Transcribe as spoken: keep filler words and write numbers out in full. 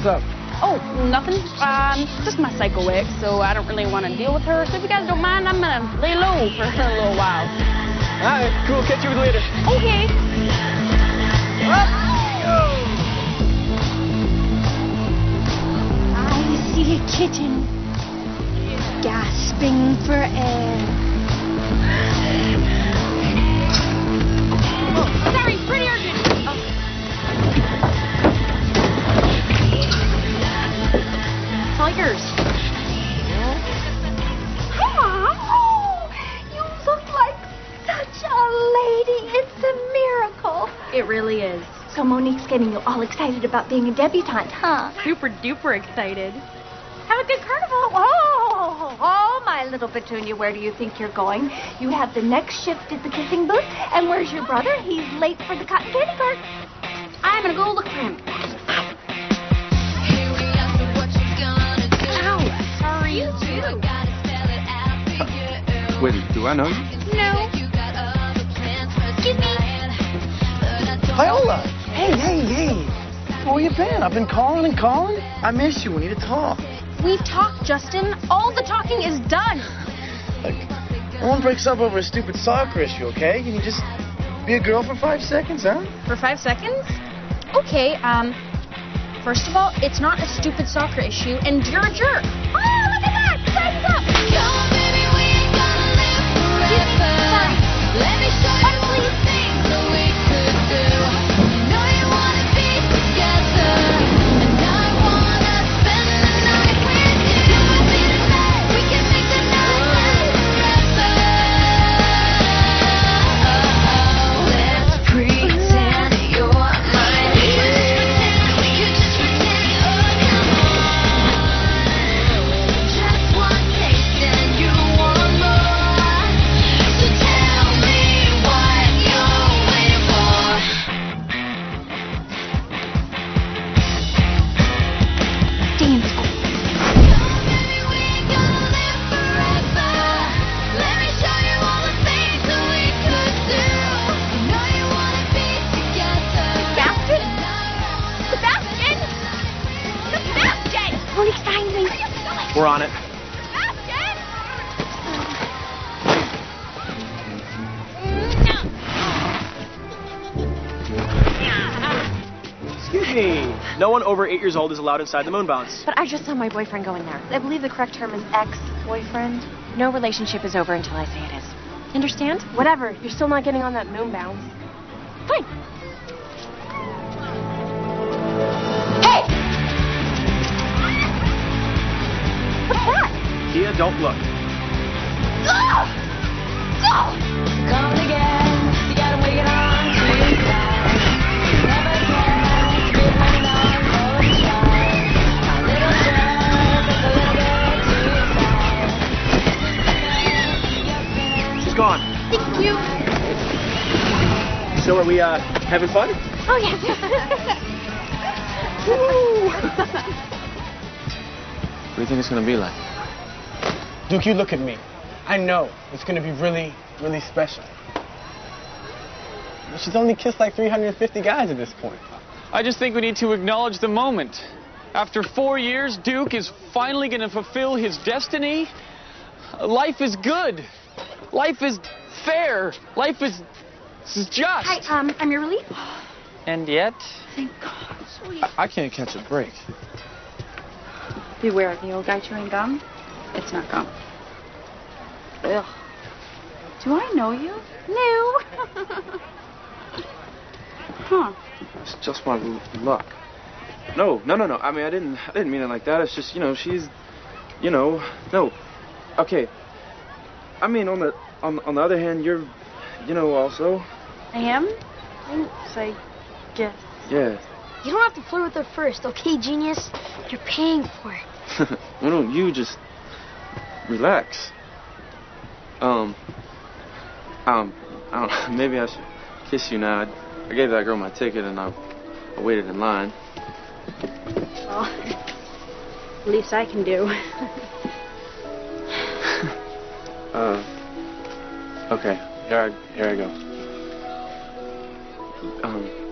What's up? Oh, nothing. Um, just my psycho ex, so I don't really want to deal with her. So if you guys don't mind, I'm gonna lay low for a little while. All right, cool. Catch you later. Okay. I see a kitten gasping for air. Oh, sorry, pretty urgent. Oh. It's all yours. Oh, you look like such a lady. It's a miracle. It really is. So Monique's getting you all excited about being a debutante, huh? Super duper excited. Have a good carnival. Oh, oh, my little Petunia, where do you think you're going? You have the next shift at the kissing booth. And where's your brother? He's late for the cotton candy cart. I'm gonna go look for him. Ow, sorry. You too. Wait, do I know you? No. Excuse me. Viola! Hey, hey, hey! Where you been? I've been calling and calling. I miss you. We need to talk. We've talked, Justin. All the talking is done. Like, no one breaks up over a stupid soccer issue, okay? Can you just be a girl for five seconds, huh? For five seconds? Okay, um, first of all, it's not a stupid soccer issue, and you're a jerk. Oh, look at that! Time's up! Excuse me, sorry. Let me show you all the things that we could do. You know you want to be together, and I want to spend the night with you. Come with me tonight, we can make the night last forever. Let's pretend you're mine. We could just pretend, we could just pretend. Oh, come on. Just one taste and you want more. So tell me what you're waiting for. Stay in school. Baby, we gonna live forever. Let me show you all the things that we could do. You know you wanna be together. Sebastian? Sebastian? Sebastian! Monique's behind me. We're on it. Sebastian! Excuse me. No one over eight years old is allowed inside the Moonbounce. But I just saw my boyfriend going there. I believe the correct term is ex-boyfriend. No relationship is over until I say it is. Understand? Whatever. You're still not getting on that moon bounce. Fine. Hey! What's that? Kia, don't look. Go! Go! Come again. You gotta wait it on to start. Never can be mine on both sides. A little jerk is a little bit too far. She's gone. Thank you. So are we, uh, having fun? Oh, yes. What do you think it's gonna be like? Duke, you look at me. I know it's gonna be really, really special. She's only kissed like three hundred fifty guys at this point. I just think we need to acknowledge the moment. After four years, Duke is finally going to fulfill his destiny. Life is good. Life is fair. Life is, is just. Hi, um, I'm your relief. And yet, Thank God. Sweet. I, I can't catch a break. Beware of the old guy chewing gum. It's not gum. Ugh. Do I know you? No. Huh. It's just my l- luck. No, no, no, no. I mean, I didn't, I didn't mean it like that. It's just, you know, she's, you know, no. Okay. I mean, on the, on, on the other hand, you're, you know, also. I am? Thanks, I guess. Yeah. You don't have to flirt with her first, okay, genius? You're paying for it. Why don't you just relax? Um, um, I don't know. Maybe I should kiss you now. I, I gave that girl my ticket and I, I waited in line. Well, least I can do. uh, okay. Here I, here I go. Um.